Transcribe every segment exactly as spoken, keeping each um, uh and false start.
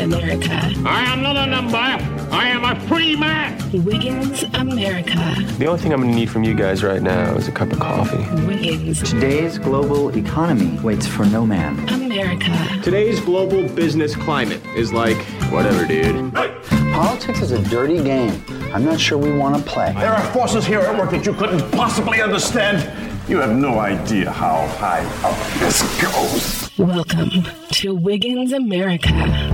America. I am not a number. I am a free man. Wiggins America. The only thing I'm going to need from you guys right now is a cup of coffee. Wiggins. Today's global economy waits for no man. America. Today's global business climate is like, whatever, dude. Politics is a dirty game. I'm not sure we want to play. There are forces here at work that you couldn't possibly understand. You have no idea how high up this goes. Welcome to Wiggins America.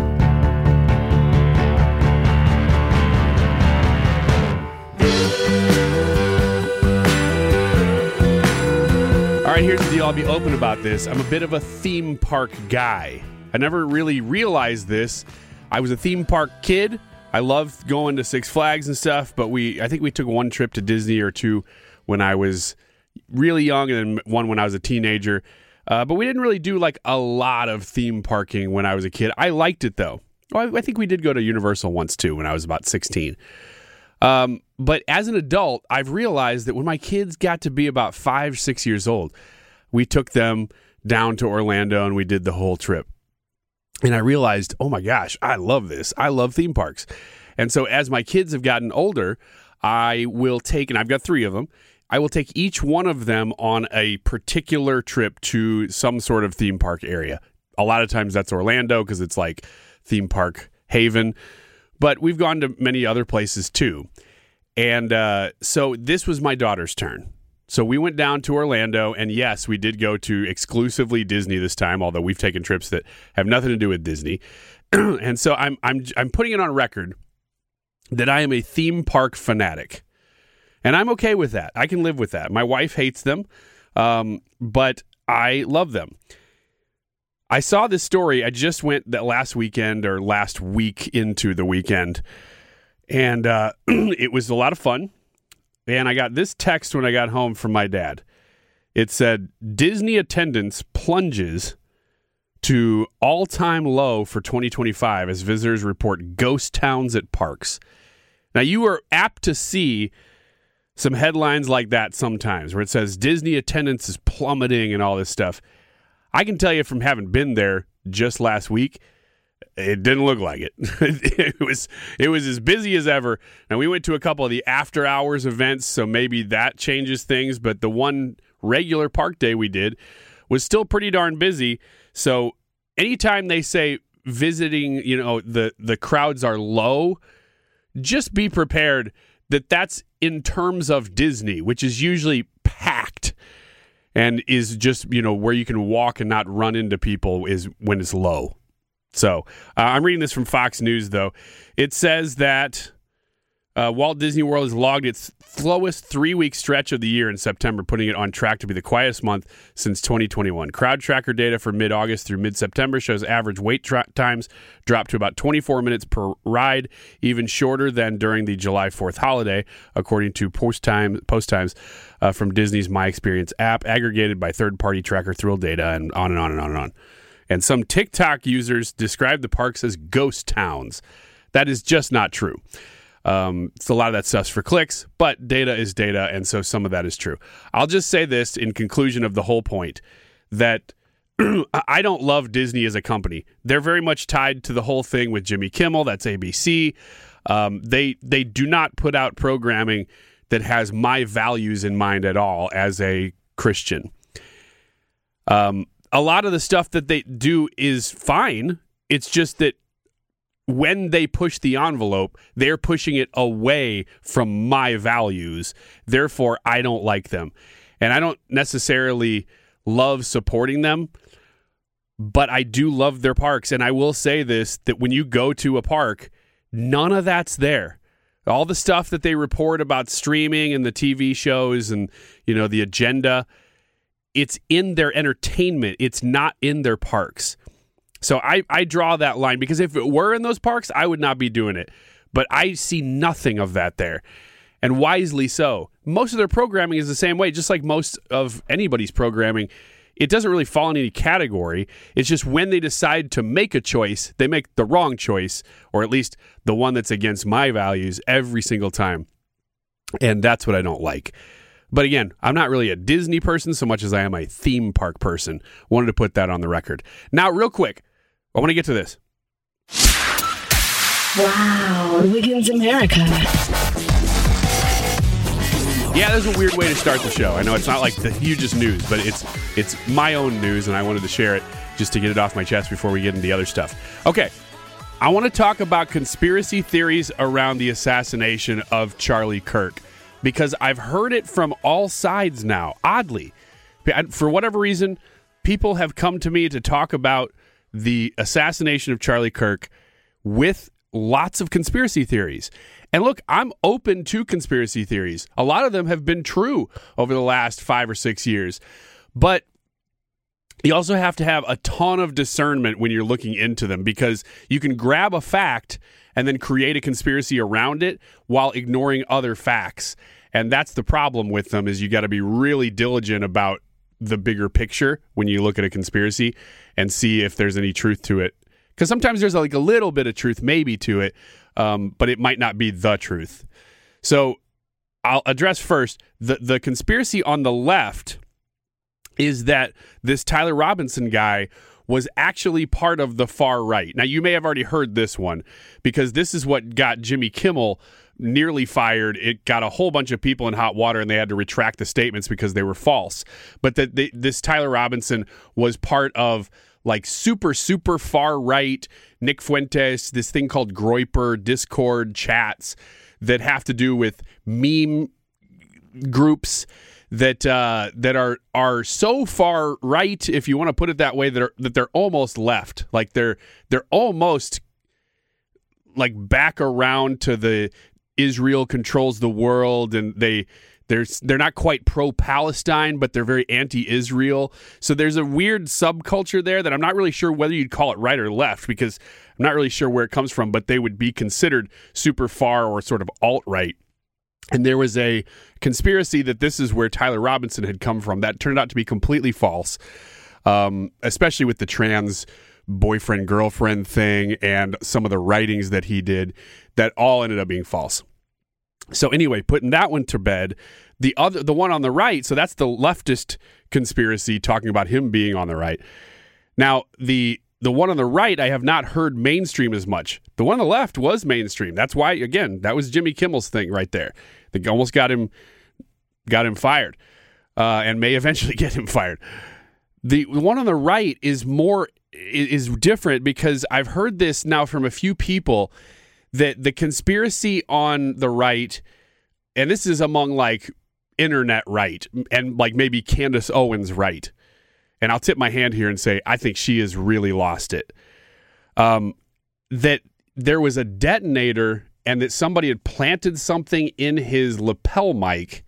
All right, here's the deal. I'll be open about this. I'm a bit of a theme park guy. I never really realized this. I was a theme park kid. I loved going to Six Flags and stuff, but we I think we took one trip to Disney or two when I was really young and then one when I was a teenager. Uh, but we didn't really do like a lot of theme parking when I was a kid. I liked it though. Well, I, I think we did go to Universal once too when I was about sixteen. Um, but as an adult, I've realized that when my kids got to be about five, six years old, we took them down to Orlando and we did the whole trip. And I realized, oh my gosh, I love this. I love theme parks. And so as my kids have gotten older, I will take, and I've got three of them, I will take each one of them on a particular trip to some sort of theme park area. A lot of times that's Orlando because it's like theme park haven. But we've gone to many other places too. And uh, so this was my daughter's turn. So we went down to Orlando, and yes, we did go to exclusively Disney this time, although we've taken trips that have nothing to do with Disney. And so I'm I'm I'm putting it on record that I am a theme park fanatic. And I'm okay with that. I can live with that. My wife hates them, um, but I love them. I saw this story. I just went that last weekend or last week into the weekend, and uh, it was a lot of fun. And I got this text when I got home from my dad. It said, Disney attendance plunges to all-time low for twenty twenty-five as visitors report ghost towns at parks. Now, you are apt to see some headlines like that sometimes where it says Disney attendance is plummeting and all this stuff. I can tell you from having been there just last week, it didn't look like it. it was it was as busy as ever. Now, we went to a couple of the after hours events, so maybe that changes things, but the one regular park day we did was still pretty darn busy. So anytime they say visiting, you know, the, the crowds are low, just be prepared that that's in terms of Disney, which is usually packed and is just, you know, where you can walk and not run into people is when it's low. So uh, I'm reading this from Fox News, though. It says that uh, Walt Disney World has logged its slowest three-week stretch of the year in September, putting it on track to be the quietest month since twenty twenty-one. Crowd tracker data for mid-August through mid-September shows average wait tra- times dropped to about twenty-four minutes per ride, even shorter than during the July fourth holiday, according to post time post times uh, from Disney's My Experience app, aggregated by third-party tracker Thrill data, and on and on and on and on. And some TikTok users describe the parks as ghost towns. That is just not true. Um, it's a lot of that stuff's for clicks, but data is data, and so some of that is true. I'll just say this in conclusion of the whole point, that I don't love Disney as a company. They're very much tied to the whole thing with Jimmy Kimmel. That's A B C. Um, they they do not put out programming that has my values in mind at all as a Christian. Um, a lot of the stuff that they do is fine. It's just that when they push the envelope, they're pushing it away from my values. Therefore, I don't like them. And I don't necessarily love supporting them, but I do love their parks. And I will say this, that when you go to a park, none of that's there. All the stuff that they report about streaming and the T V shows and, you know, the agenda, it's in their entertainment. It's not in their parks. So I, I draw that line, because if it were in those parks, I would not be doing it. But I see nothing of that there, and wisely so. Most of their programming is the same way, just like most of anybody's programming. It doesn't really fall in any category. It's just when they decide to make a choice, they make the wrong choice, or at least the one that's against my values every single time. And that's what I don't like. But again, I'm not really a Disney person so much as I am a theme park person. Wanted to put that on the record. Now, real quick, I want to get to this. Wow, Wiggins America. Yeah, there's a weird way to start the show. I know it's not like the hugest news, but it's it's my own news, and I wanted to share it just to get it off my chest before we get into the other stuff. Okay, I want to talk about conspiracy theories around the assassination of Charlie Kirk, because I've heard it from all sides now, oddly. For whatever reason, people have come to me to talk about the assassination of Charlie Kirk with lots of conspiracy theories. And look, I'm open to conspiracy theories. A lot of them have been true over the last five or six years. But you also have to have a ton of discernment when you're looking into them, because you can grab a fact and then create a conspiracy around it while ignoring other facts. And that's the problem with them, is you got to be really diligent about the bigger picture when you look at a conspiracy and see if there's any truth to it. Because sometimes there's like a little bit of truth maybe to it, um, but it might not be the truth. So I'll address first, the, the conspiracy on the left is that this Tyler Robinson guy was actually part of the far right. Now, you may have already heard this one, because this is what got Jimmy Kimmel nearly fired. It got a whole bunch of people in hot water, and they had to retract the statements because they were false. But that this Tyler Robinson was part of like super, super far right, Nick Fuentes, this thing called Groyper, Discord chats that have to do with meme groups that uh, that are are so far right, if you want to put it that way, that are, that they're almost left. Like they're they're almost like back around to the Israel controls the world, and they they're they're not quite pro-Palestine, but they're very anti-Israel. So there's a weird subculture there that I'm not really sure whether you'd call it right or left, because I'm not really sure where it comes from, but they would be considered super far or sort of alt-right. And there was a conspiracy that this is where Tyler Robinson had come from. That turned out to be completely false, um, especially with the trans boyfriend-girlfriend thing and some of the writings that he did that all ended up being false. So anyway, putting that one to bed, the other, the one on the right, so that's the leftist conspiracy talking about him being on the right. Now, the the one on the right, I have not heard mainstream as much. The one on the left was mainstream. That's why, again, that was Jimmy Kimmel's thing right there. They almost got him got him fired, uh, and may eventually get him fired. The one on the right is more is different, because I've heard this now from a few people that the conspiracy on the right, and this is among like internet right and like maybe Candace Owens right, and I'll tip my hand here and say I think she has really lost it, um, that there was a detonator and that somebody had planted something in his lapel mic,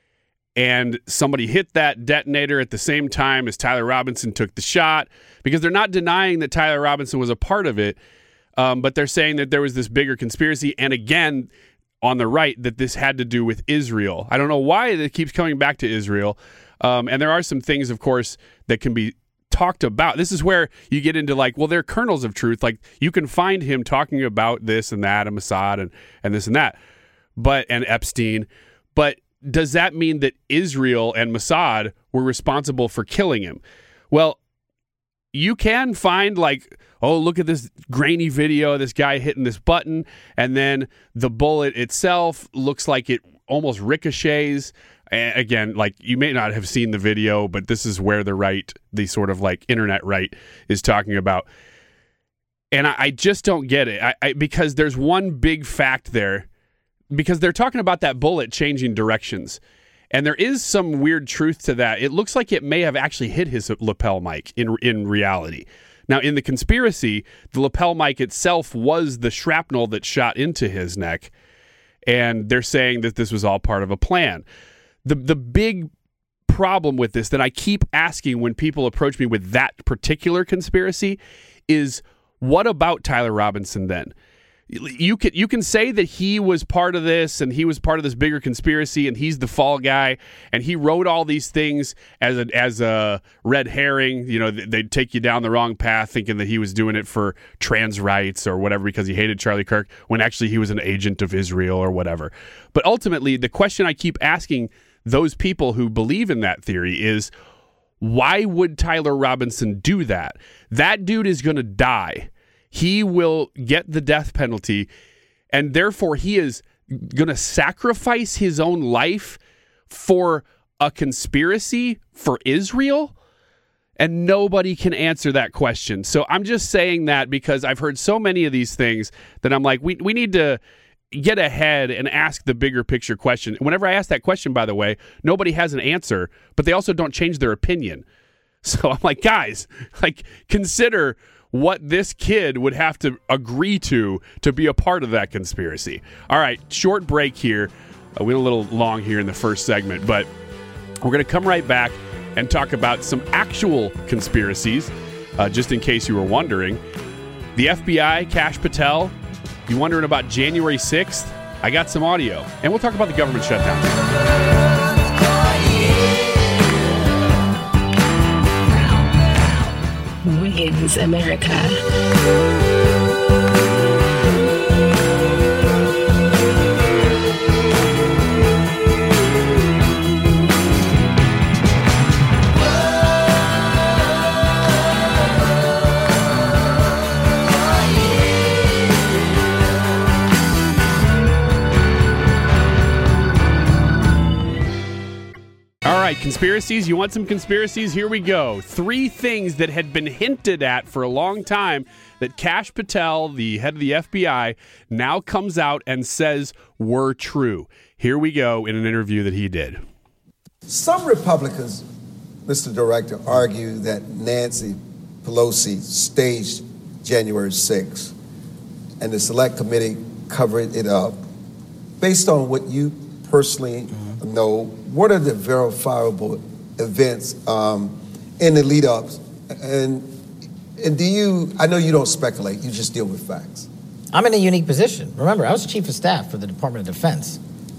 and somebody hit that detonator at the same time as Tyler Robinson took the shot, because they're not denying that Tyler Robinson was a part of it, um, but they're saying that there was this bigger conspiracy, and again, on the right, that this had to do with Israel. I don't know why it keeps coming back to Israel, um, and there are some things, of course, that can be talked about. This is where you get into like, well, they're kernels of truth. Like you can find him talking about this and that and Mossad and, and this and that, but and Epstein. But does that mean that Israel and Mossad were responsible for killing him? Well, you can find like, oh, look at this grainy video of this guy hitting this button, and then the bullet itself looks like it almost ricochets. And again, like you may not have seen the video, but this is where the right, the sort of like internet right, is talking about. And I, I just don't get it, I, I, because there's one big fact there, because they're talking about that bullet changing directions. And there is some weird truth to that. It looks like it may have actually hit his lapel mic in in reality. Now, in the conspiracy, the lapel mic itself was the shrapnel that shot into his neck. And they're saying that this was all part of a plan. The the big problem with this that I keep asking when people approach me with that particular conspiracy is, what about Tyler Robinson then? You can you can say that he was part of this and he was part of this bigger conspiracy and he's the fall guy and he wrote all these things as a as a red herring. You know, they'd take you down the wrong path thinking that he was doing it for trans rights or whatever because he hated Charlie Kirk, when actually he was an agent of Israel or whatever. But ultimately, the question I keep asking those people who believe in that theory is, why would Tyler Robinson do that? That dude is going to die. he will get the death penalty, and therefore he is going to sacrifice his own life for a conspiracy for Israel? And nobody can answer that question. So I'm just saying that because I've heard so many of these things that I'm like, we we need to get ahead and ask the bigger picture question. Whenever I ask that question, by the way, nobody has an answer, but they also don't change their opinion. So I'm like, guys, like consider what this kid would have to agree to to be a part of that conspiracy. All right, short break here. Uh, we went a little long here in the first segment, but we're going to come right back and talk about some actual conspiracies, uh, just in case you were wondering. The F B I, Kash Patel, you wondering about January sixth? I got some audio, and we'll talk about the government shutdown. Wiggins America. Conspiracies? You want some conspiracies? Here we go. Three things that had been hinted at for a long time that Kash Patel, the head of the F B I, now comes out and says were true. Here we go in an interview that he did. Some Republicans, Mister Director, argue that Nancy Pelosi staged January sixth and the Select Committee covered it up. Based on what you personally know, what are the verifiable events um, in the lead-ups? And, and do you, I know you don't speculate, you just deal with facts. I'm in a unique position. Remember, I was chief of staff for the Department of Defense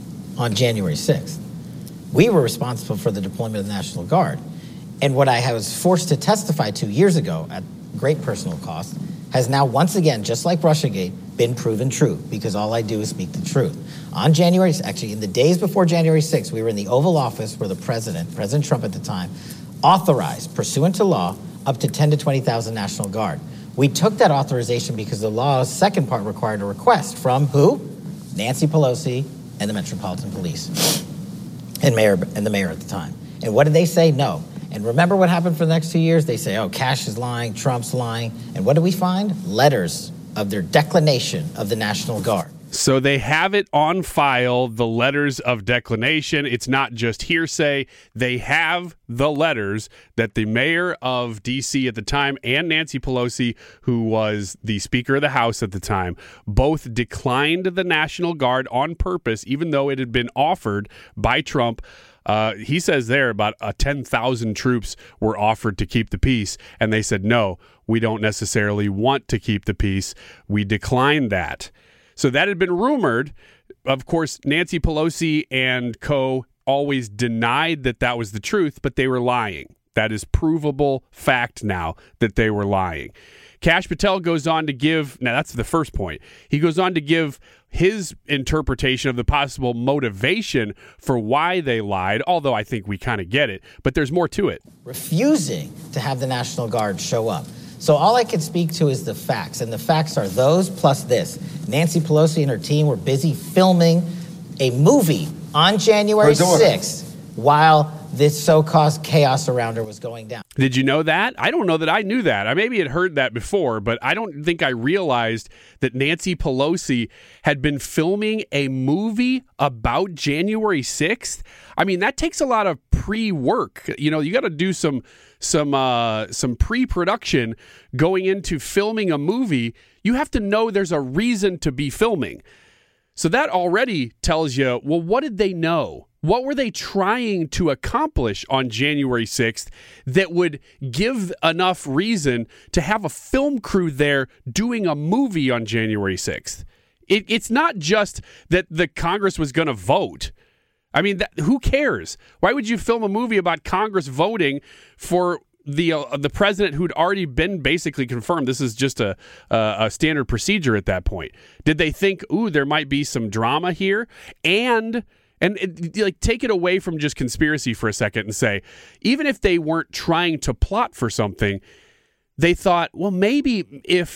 on January sixth. We were responsible for the deployment of the National Guard. And what I was forced to testify to years ago at great personal cost has now once again, just like Russiagate, been proven true, because all I do is speak the truth. On January, actually in the days before January sixth, we were in the Oval Office where the president, President Trump at the time, authorized, pursuant to law, up to ten to twenty thousand National Guard. We took that authorization because the law's second part required a request from who? Nancy Pelosi and the Metropolitan Police and mayor and the mayor at the time. And what did they say? No. And remember what happened for the next two years? They say, oh, Kash is lying, Trump's lying. And what do we find? Letters of their declination of the National Guard. So they have it on file, the letters of declination. It's not just hearsay. They have the letters that the mayor of D C at the time and Nancy Pelosi, who was the Speaker of the House at the time, both declined the National Guard on purpose, even though it had been offered by Trump. Uh, he says there about uh, ten thousand troops were offered to keep the peace, and they said, no, we don't necessarily want to keep the peace. We declined that. So that had been rumored. Of course, Nancy Pelosi and co. always denied that that was the truth, but they were lying. That is provable fact now that they were lying. Kash Patel goes on to give, now that's the first point, he goes on to give his interpretation of the possible motivation for why they lied, although I think we kind of get it, but there's more to it. Refusing to have the National Guard show up. So all I can speak to is the facts, and the facts are those plus this. Nancy Pelosi and her team were busy filming a movie on January sixth while this so-called chaos around her was going down. Did you know that? I don't know that I knew that. I maybe had heard that before, but I don't think I realized that Nancy Pelosi had been filming a movie about January sixth. I mean, that takes a lot of pre-work. You know, you got to do some some uh, some pre-production going into filming a movie. You have to know there's a reason to be filming. So that already tells you, well, what did they know? What were they trying to accomplish on January sixth that would give enough reason to have a film crew there doing a movie on January sixth? It, it's not just that the Congress was going to vote. I mean, that, who cares? Why would you film a movie about Congress voting for the uh, the president who'd already been basically confirmed? This is just a, a a standard procedure at that point. Did they think, ooh, there might be some drama here? And and it, like take it away from just conspiracy for a second and say, even if they weren't trying to plot for something, they thought, well, maybe if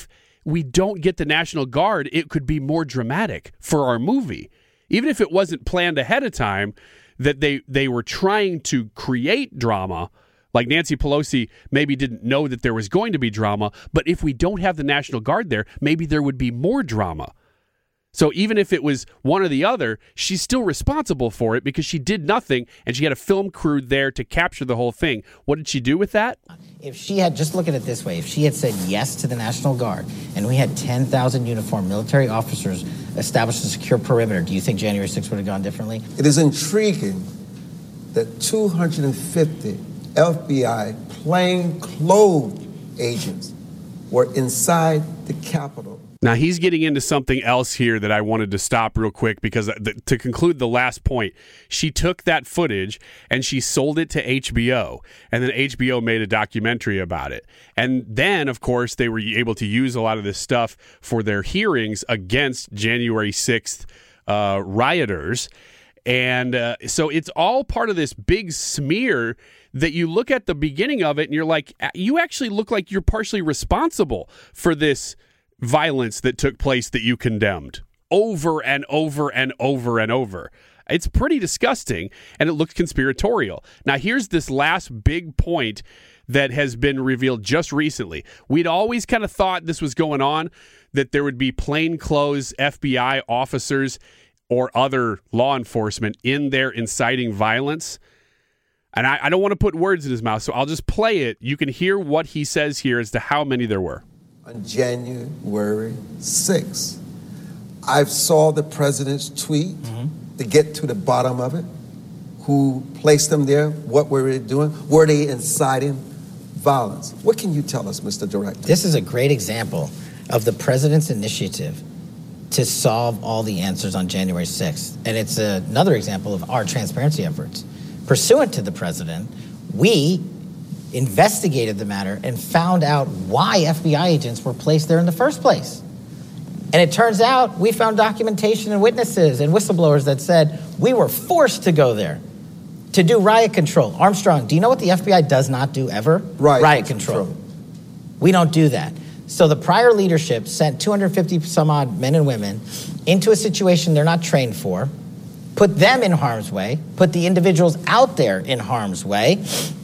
we don't get the National Guard, it could be more dramatic for our movie. Even if it wasn't planned ahead of time, that they, they were trying to create drama, like Nancy Pelosi maybe didn't know that there was going to be drama, but if we don't have the National Guard there, maybe there would be more drama. So even if it was one or the other, she's still responsible for it because she did nothing and she had a film crew there to capture the whole thing. What did she do with that? If she had, just look at it this way, if she had said yes to the National Guard and we had ten thousand uniformed military officers established a secure perimeter, do you think January sixth would have gone differently? It is intriguing that two hundred fifty F B I plainclothes agents were inside the Capitol. Now, he's getting into something else here that I wanted to stop real quick because th- to conclude the last point, she took that footage and she sold it to H B O, and then H B O made a documentary about it. And then, of course, they were able to use a lot of this stuff for their hearings against January sixth uh, rioters. And uh, so it's all part of this big smear that you look at the beginning of it and you're like, you actually look like you're partially responsible for this violence that took place that you condemned over and over and over and over. It's pretty disgusting, and it looks conspiratorial. Now, here's this last big point that has been revealed just recently. We'd always kind of thought this was going on, that there would be plainclothes F B I officers or other law enforcement in there inciting violence. And I, I don't want to put words in his mouth, so I'll just play it. You can hear what he says here as to how many there were. On January sixth, I saw the president's tweet mm-hmm. to get to the bottom of it. Who placed them there? What were they doing? Were they inciting violence? What can you tell us, Mister Director? This is a great example of the president's initiative to solve all the answers on January sixth. And it's another example of our transparency efforts. Pursuant to the president, we investigated the matter and found out why F B I agents were placed there in the first place. And it turns out we found documentation and witnesses and whistleblowers that said we were forced to go there to do riot control. Armstrong, do you know what the F B I does not do ever? Riot, riot control. control. We don't do that. So the prior leadership sent two hundred fifty some odd men and women into a situation they're not trained for, put them in harm's way, put the individuals out there in harm's way.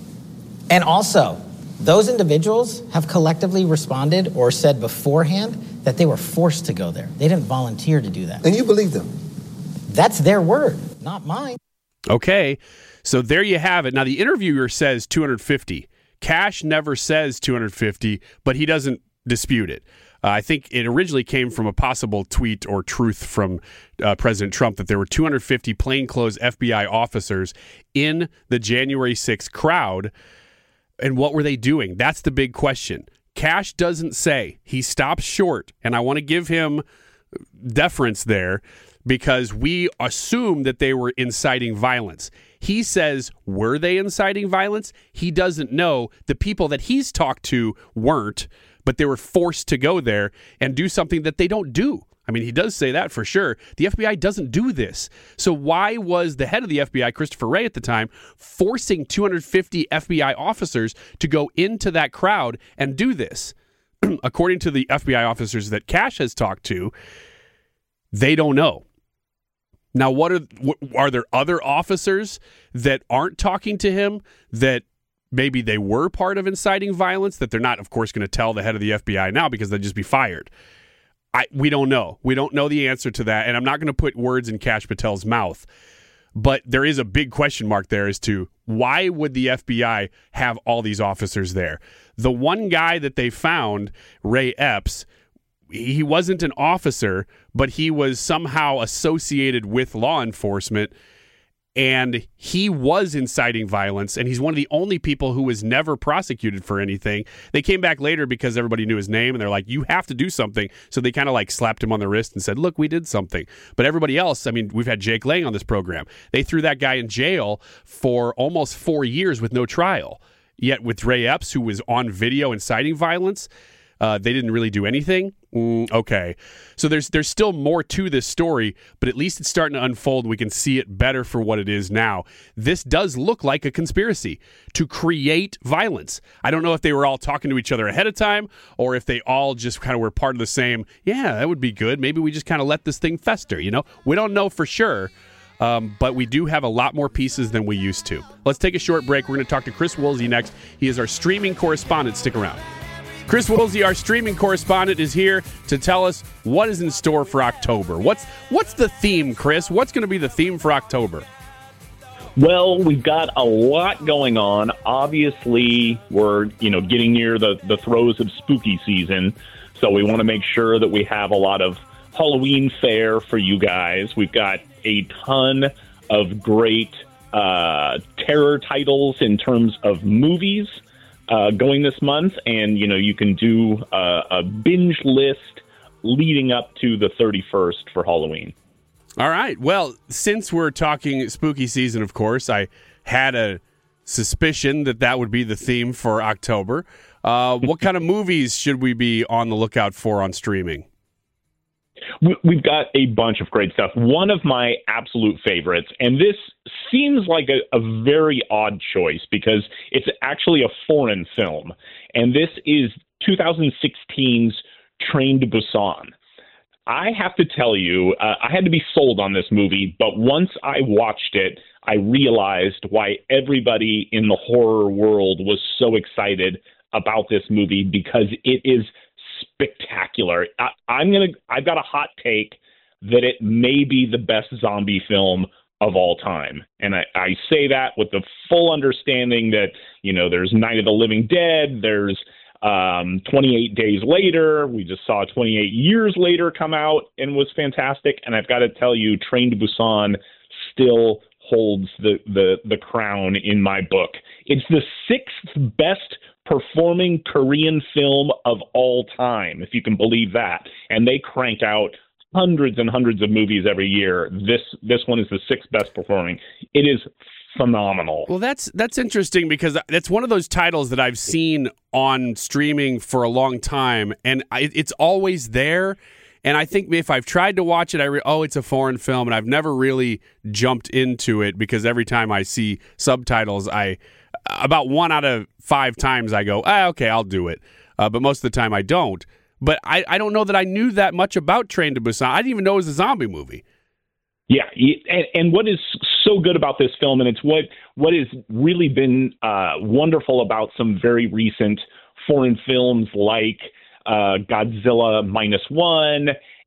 And also, those individuals have collectively responded or said beforehand that they were forced to go there. They didn't volunteer to do that. And you believe them? That's their word, not mine. Okay, so there you have it. Now, the interviewer says two hundred fifty. Cash never says two hundred fifty, but he doesn't dispute it. Uh, I think it originally came from a possible tweet or truth from uh, President Trump that there were two hundred fifty plainclothes F B I officers in the January sixth crowd. And what were they doing? That's the big question. Cash doesn't say. He stops short, and I want to give him deference there because we assume that they were inciting violence. He says, were they inciting violence? He doesn't know. The people that he's talked to weren't, but they were forced to go there and do something that they don't do. I mean, he does say that for sure. The F B I doesn't do this. So why was the head of the F B I, Christopher Wray at the time, forcing two hundred fifty F B I officers to go into that crowd and do this? According to the F B I officers that Cash has talked to, they don't know. Now, what are what, are there other officers that aren't talking to him that maybe they were part of inciting violence that they're not, of course, going to tell the head of the F B I now because they'd just be fired? I, we don't know. We don't know the answer to that, and I'm not going to put words in Kash Patel's mouth. But there is a big question mark there as to why would the F B I have all these officers there? The one guy that they found, Ray Epps, he wasn't an officer, but he was somehow associated with law enforcement, and he was inciting violence, and he's one of the only people who was never prosecuted for anything. They came back later because everybody knew his name, and they're like, you have to do something. So they kind of like slapped him on the wrist and said, look, we did something. But everybody else, I mean, we've had Jake Lang on this program. They threw that guy in jail for almost four years with no trial. Yet with Ray Epps, who was on video inciting violence, uh, they didn't really do anything. Mm, okay. So there's there's still more to this story, but at least it's starting to unfold. We can see it better for what it is now. This does look like a conspiracy to create violence. I don't know if they were all talking to each other ahead of time or if they all just kind of were part of the same, yeah, that would be good. Maybe we just kind of let this thing fester, you know? We don't know for sure. Um, but we do have a lot more pieces than we used to. Let's take a short break. We're going to talk to Chris Woolsey next. He is our streaming correspondent. Stick around. Chris Woolsey, our streaming correspondent, is here to tell us what is in store for October. What's what's the theme, Chris? What's going to be the theme for October? Well, we've got a lot going on. Obviously, we're you know getting near the, the throes of spooky season, so we want to make sure that we have a lot of Halloween fare for you guys. We've got a ton of great uh, terror titles in terms of movies uh, going this month, and you know you can do uh, a binge list leading up to the thirty-first for Halloween. All right. Well, since we're talking spooky season, of course, I had a suspicion that that would be the theme for October. Uh, what kind of movies should we be on the lookout for on streaming? We've got a bunch of great stuff. One of my absolute favorites, and this seems like a, a very odd choice because it's actually a foreign film, and this is twenty sixteen's Train to Busan. I have to tell you, uh, I had to be sold on this movie, but once I watched it, I realized why everybody in the horror world was so excited about this movie, because it is spectacular. I, I'm gonna. I've got a hot take that it may be the best zombie film of all time, and I, I say that with the full understanding that you know there's Night of the Living Dead, there's um, twenty-eight Days Later. We just saw twenty-eight Years Later come out and was fantastic. And I've got to tell you, Train to Busan still holds the the the crown in my book. It's the sixth best performing Korean film of all time, if you can believe that. And they crank out hundreds and hundreds of movies every year. This this one is the sixth best performing. It is phenomenal. Well, that's that's interesting because that's one of those titles that I've seen on streaming for a long time, and I, it's always there. And I think if I've tried to watch it, I re- oh, it's a foreign film, and I've never really jumped into it because every time I see subtitles, I about one out of five times I go, ah, okay, I'll do it. Uh, but most of the time I don't. But I, I don't know that I knew that much about Train to Busan. I didn't even know it was a zombie movie. Yeah, and, and what is so good about this film, and it's what what has really been uh, wonderful about some very recent foreign films like uh, Godzilla Minus One,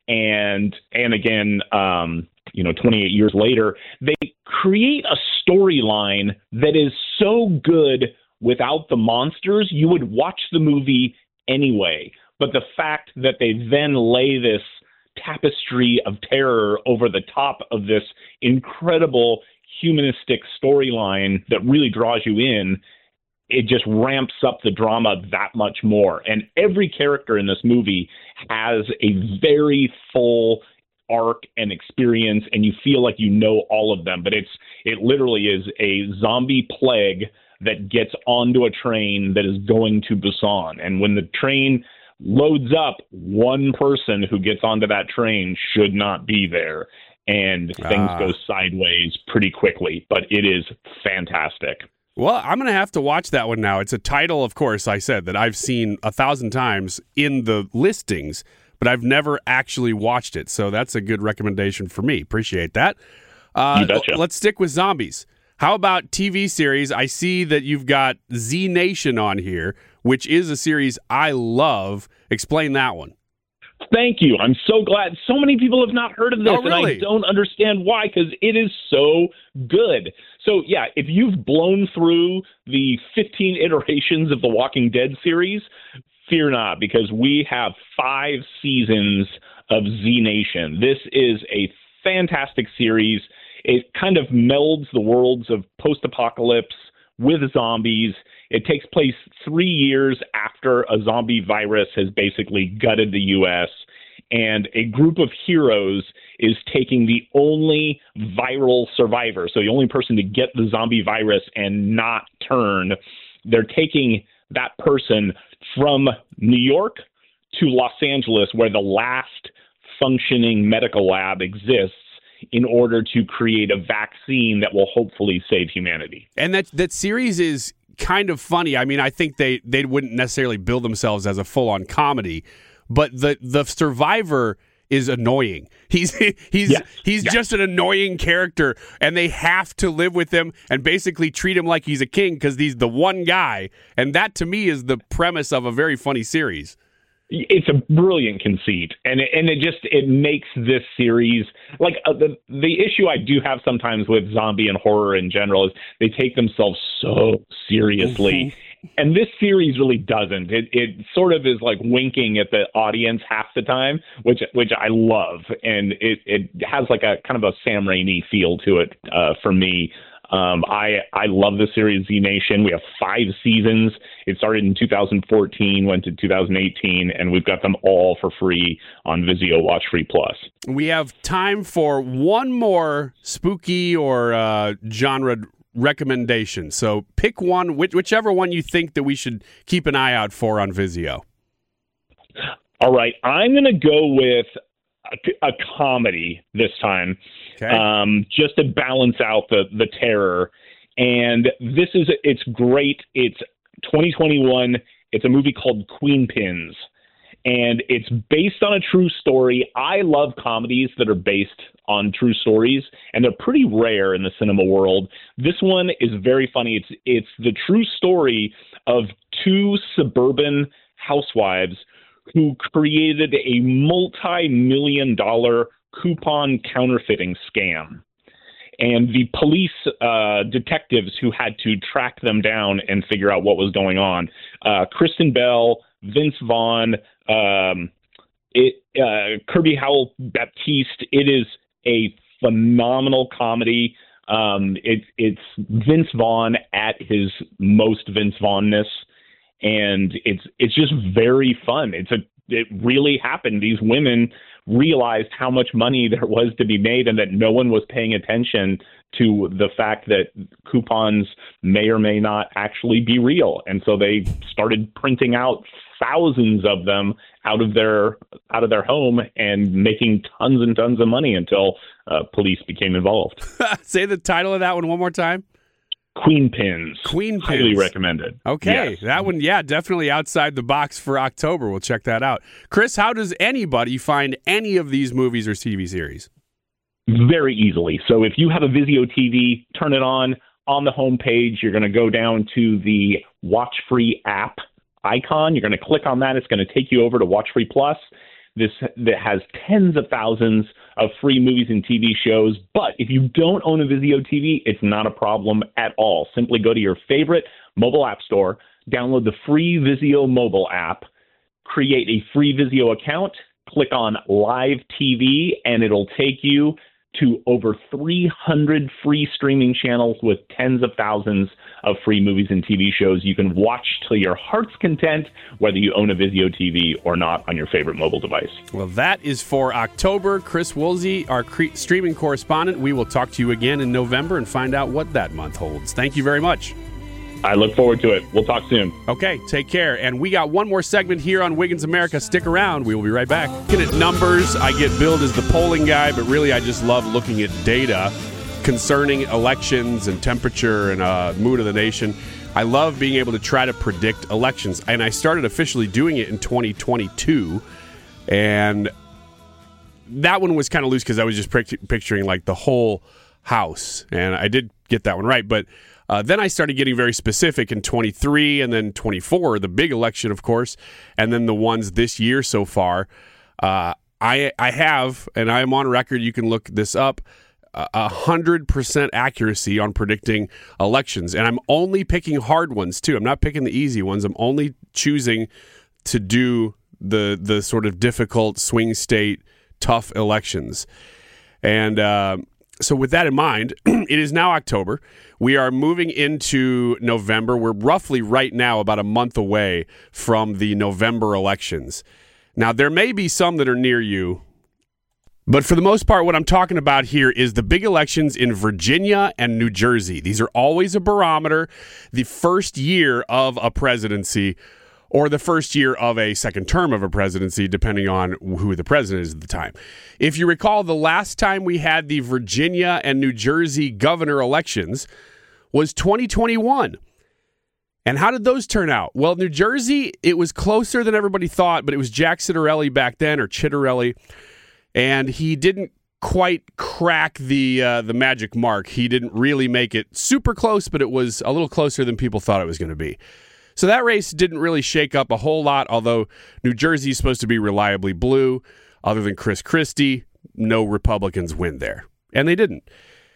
and and again, um, you know, twenty-eight Years Later, they create a storyline that is so good without the monsters, you would watch the movie anyway. But the fact that they then lay this tapestry of terror over the top of this incredible humanistic storyline that really draws you in, it just ramps up the drama that much more. And every character in this movie has a very full arc and experience, and you feel like you know all of them. But it's it literally is a zombie plague that gets onto a train that is going to Busan. And when the train loads up, one person who gets onto that train should not be there. And things ah. go sideways pretty quickly, but it is fantastic. Well, I'm going to have to watch that one now. It's a title, of course, I said, that I've seen a thousand times in the listings, but I've never actually watched it. So that's a good recommendation for me. Appreciate that. Uh, you betcha. Let's stick with zombies. How about T V series? I see that you've got Z Nation on here, which is a series I love. Explain that one. Thank you. I'm so glad. So many people have not heard of this, oh, really? and I don't understand why, because it is so good. So, yeah, if you've blown through the fifteen iterations of the Walking Dead series, fear not, because we have five seasons of Z Nation. This is a fantastic series. It kind of melds the worlds of post-apocalypse with zombies. It takes place three years after a zombie virus has basically gutted the U S, and a group of heroes is taking the only viral survivor, so the only person to get the zombie virus and not turn. They're taking that person from New York to Los Angeles, where the last functioning medical lab exists, in order to create a vaccine that will hopefully save humanity. And that that series is kind of funny. I mean, I think they, they wouldn't necessarily build themselves as a full-on comedy, but the, the survivor is annoying. He's he's yes. he's yes. just an annoying character, and they have to live with him and basically treat him like he's a king because he's the one guy. And that, to me, is the premise of a very funny series. It's a brilliant conceit, and it, and it just it makes this series like uh, the the issue I do have sometimes with zombie and horror in general is they take themselves so seriously, mm-hmm. and this series really doesn't. It it sort of is like winking at the audience half the time, which which I love, and it it has like a kind of a Sam Raimi feel to it uh, for me. Um, I I love the series Z Nation. We have five seasons. It started in two thousand fourteen, went to two thousand eighteen, and we've got them all for free on Vizio Watch Free Plus. We have time for one more spooky or uh, genre recommendation. So pick one, which, whichever one you think that we should keep an eye out for on Vizio. All right, I'm going to go with a, a comedy this time. Okay. Um, just to balance out the, the terror. And this is, it's great. It's twenty twenty-one. It's a movie called Queen Pins. And it's based on a true story. I love comedies that are based on true stories, and they're pretty rare in the cinema world. This one is very funny. It's, it's the true story of two suburban housewives who created a multi-million dollar coupon counterfeiting scam. And the police uh, detectives who had to track them down and figure out what was going on. Uh, Kristen Bell, Vince Vaughn, um, it, uh, Kirby Howell-Baptiste. It is a phenomenal comedy. Um, it, it's Vince Vaughn at his most Vince Vaughn-ness. And it's it's just very fun. It's a it really happened. These women realized how much money there was to be made and that no one was paying attention to the fact that coupons may or may not actually be real. And so they started printing out thousands of them out of their out of their home and making tons and tons of money until uh, police became involved. Say the title of that one one more time. Queen Pins. Queen Pins. Highly recommended. Okay. Yes. That one, yeah, definitely outside the box for October. We'll check that out. Chris, how does anybody find any of these movies or T V series? Very easily. So if you have a Vizio T V, turn it on. On the home page, you're going to go down to the Watch Free app icon. You're going to click on that. It's going to take you over to Watch Free Plus. This that has tens of thousands of free movies and T V shows. But if you don't own a Vizio T V, it's not a problem at all. Simply go to your favorite mobile app store, download the free Vizio mobile app, create a free Vizio account, click on Live T V, and it'll take you to over three hundred free streaming channels with tens of thousands of free movies and T V shows you can watch till your heart's content, whether you own a Vizio T V or not on your favorite mobile device. Well, that is for October. Chris Woolsey, our cre- streaming correspondent. We will talk to you again in November and find out what that month holds. Thank you very much. I look forward to it. We'll talk soon. Okay, take care. And we got one more segment here on Wiggins America. Stick around. We will be right back. Looking at numbers, I get billed as the polling guy, but really I just love looking at data concerning elections and temperature and uh, mood of the nation. I love being able to try to predict elections. And I started officially doing it in twenty twenty-two. And that one was kind of loose because I was just pic- picturing like the whole house. And I did get that one right. But Uh, then I started getting very specific in twenty-three and then twenty-four, the big election, of course, and then the ones this year so far. Uh, I I have, and I am on record, you can look this up, a uh, one hundred percent accuracy on predicting elections. And I'm only picking hard ones, too. I'm not picking the easy ones. I'm only choosing to do the the sort of difficult swing state, tough elections. And uh, so with that in mind, it is now October. We are moving into November. We're roughly right now about a month away from the November elections. Now, there may be some that are near you, but for the most part, what I'm talking about here is the big elections in Virginia and New Jersey. These are always a barometer. The first year of a presidency or the first year of a second term of a presidency, depending on who the president is at the time. If you recall, the last time we had the Virginia and New Jersey governor elections was twenty twenty-one. And how did those turn out? Well, New Jersey, it was closer than everybody thought, but it was Jack Ciattarelli back then, or Ciattarelli, and he didn't quite crack the uh, the magic mark. He didn't really make it super close, but it was a little closer than people thought it was going to be. So that race didn't really shake up a whole lot, although New Jersey is supposed to be reliably blue. Other than Chris Christie, no Republicans win there. And they didn't.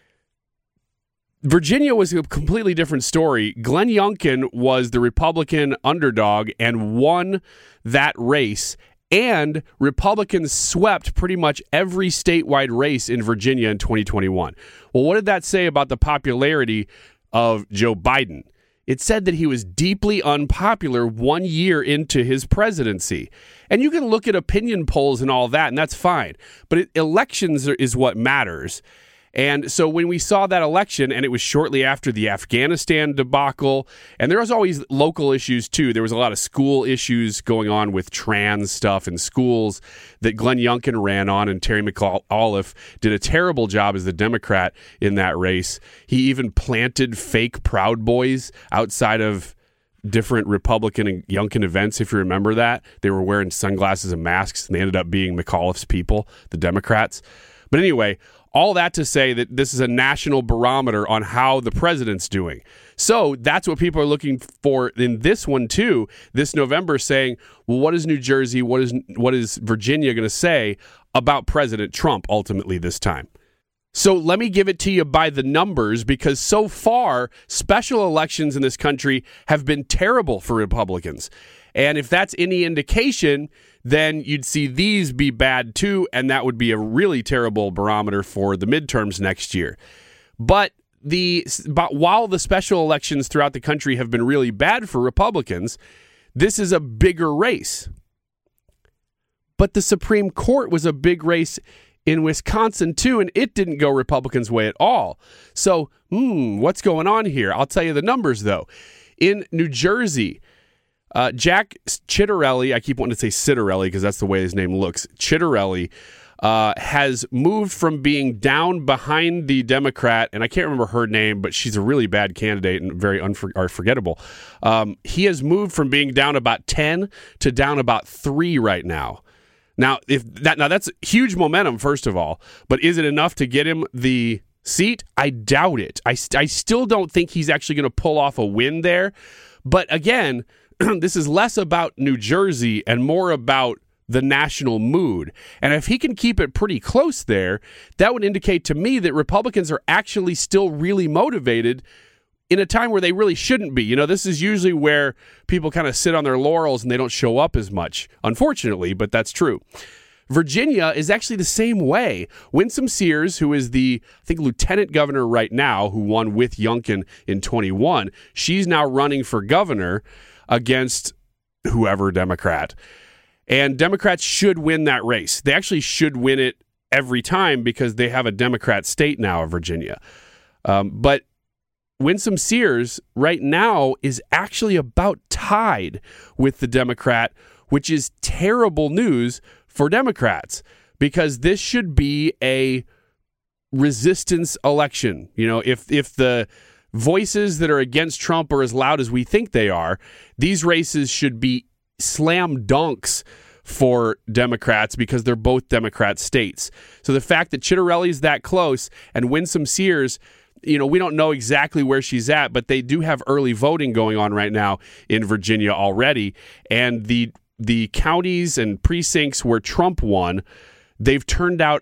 Virginia was a completely different story. Glenn Youngkin was the Republican underdog and won that race, and Republicans swept pretty much every statewide race in Virginia in twenty twenty-one. Well, what did that say about the popularity of Joe Biden? It said that he was deeply unpopular one year into his presidency. And you can look at opinion polls and all that, and that's fine. But it, elections is what matters. And so when we saw that election, and it was shortly after the Afghanistan debacle, and there was always local issues too. There was a lot of school issues going on with trans stuff in schools that Glenn Youngkin ran on, and Terry McAuliffe did a terrible job as the Democrat in that race. He even planted fake Proud Boys outside of different Republican and Youngkin events, if you remember that. They were wearing sunglasses and masks, and they ended up being McAuliffe's people, the Democrats. But anyway, all that to say that this is a national barometer on how the president's doing. So that's what people are looking for in this one too, this November, saying, well, what is New Jersey, what is what is Virginia going to say about President Trump ultimately this time? So let me give it to you by the numbers, because so far, special elections in this country have been terrible for Republicans. And if that's any indication, then you'd see these be bad too, and that would be a really terrible barometer for the midterms next year. But the but while the special elections throughout the country have been really bad for Republicans, this is a bigger race. But the Supreme Court was a big race in Wisconsin too, and it didn't go Republicans' way at all. So, hmm, what's going on here? I'll tell you the numbers, though. In New Jersey, Uh, Jack Ciattarelli, I keep wanting to say Ciattarelli because that's the way his name looks, Ciattarelli, uh, has moved from being down behind the Democrat, and I can't remember her name, but she's a really bad candidate and very unfor- or forgettable. Um, he has moved from being down about ten to down about three right now. Now, if that now that's huge momentum, first of all, but is it enough to get him the seat? I doubt it. I, I still don't think he's actually going to pull off a win there. But again, this is less about New Jersey and more about the national mood. And if he can keep it pretty close there, that would indicate to me that Republicans are actually still really motivated in a time where they really shouldn't be. You know, this is usually where people kind of sit on their laurels and they don't show up as much, unfortunately, but that's true. Virginia is actually the same way. Winsome Sears, who is the, I think, lieutenant governor right now, who won with Youngkin in twenty-one, she's now running for governor against whoever Democrat. And Democrats should win that race. They actually should win it every time because they have a Democrat state now of Virginia. Um, but Winsome Sears right now is actually about tied with the Democrat, which is terrible news for Democrats because this should be a resistance election. You know, if if the voices that are against Trump are as loud as we think they are, these races should be slam dunks for Democrats because they're both Democrat states. So the fact that Ciattarelli's that close and Winsome Sears, you know, we don't know exactly where she's at, but they do have early voting going on right now in Virginia already. And the the counties and precincts where Trump won, they've turned out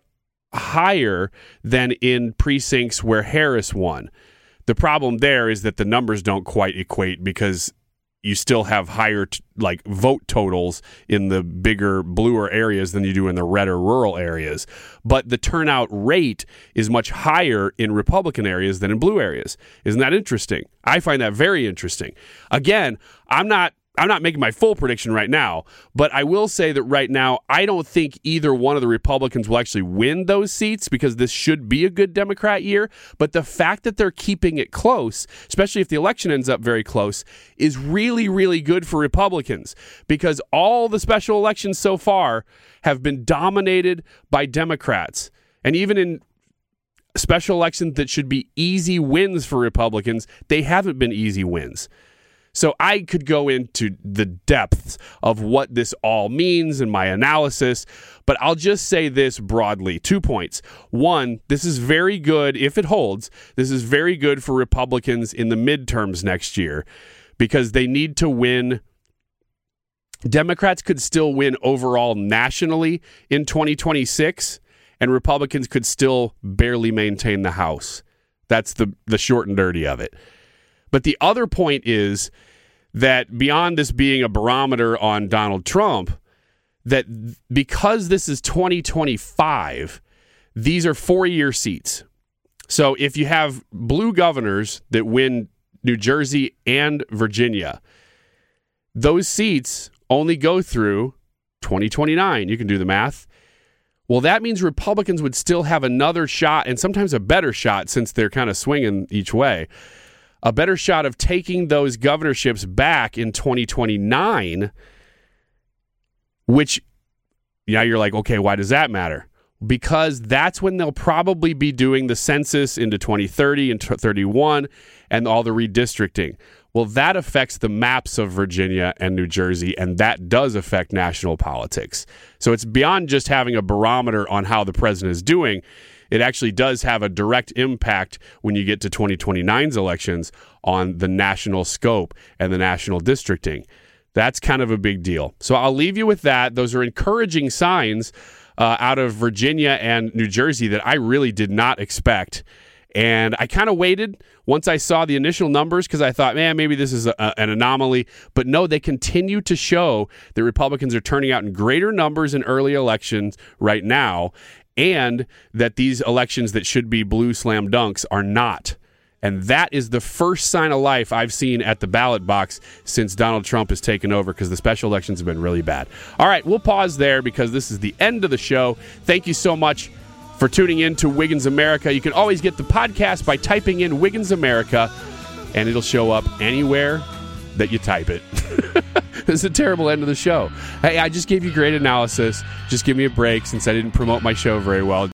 higher than in precincts where Harris won. The problem there is that the numbers don't quite equate because you still have higher t- like vote totals in the bigger, bluer areas than you do in the redder rural areas. But the turnout rate is much higher in Republican areas than in blue areas. Isn't that interesting? I find that very interesting. Again, I'm not I'm not making my full prediction right now, but I will say that right now, I don't think either one of the Republicans will actually win those seats because this should be a good Democrat year. But the fact that they're keeping it close, especially if the election ends up very close, is really, really good for Republicans because all the special elections so far have been dominated by Democrats. And even in special elections that should be easy wins for Republicans, they haven't been easy wins. So I could go into the depths of what this all means in my analysis, but I'll just say this broadly. Two points. One, this is very good, if it holds, this is very good for Republicans in the midterms next year because they need to win. Democrats could still win overall nationally in twenty twenty-six, and Republicans could still barely maintain the House. That's the, the short and dirty of it. But the other point is that beyond this being a barometer on Donald Trump, that because this is twenty twenty-five, these are four-year seats. So if you have blue governors that win New Jersey and Virginia, those seats only go through twenty twenty-nine. You can do the math. Well, that means Republicans would still have another shot, and sometimes a better shot since they're kind of swinging each way, a better shot of taking those governorships back in twenty twenty-nine, which now you're like, okay, why does that matter? Because that's when they'll probably be doing the census into twenty thirty and thirty-one and all the redistricting. Well, that affects the maps of Virginia and New Jersey, and that does affect national politics. So it's beyond just having a barometer on how the president is doing. It actually does have a direct impact when you get to twenty twenty-nine's elections on the national scope and the national districting. That's kind of a big deal. So I'll leave you with that. Those are encouraging signs uh, out of Virginia and New Jersey that I really did not expect. And I kind of waited once I saw the initial numbers because I thought, man, maybe this is a, a, an anomaly. But no, they continue to show that Republicans are turning out in greater numbers in early elections right now, and that these elections that should be blue slam dunks are not. And that is the first sign of life I've seen at the ballot box since Donald Trump has taken over because the special elections have been really bad. All right, we'll pause there because this is the end of the show. Thank you so much for tuning in to Wiggins America. You can always get the podcast by typing in Wiggins America, and it'll show up anywhere that you type it. This is a terrible end of the show. Hey, I just gave you great analysis. Just give me a break since I didn't promote my show very well.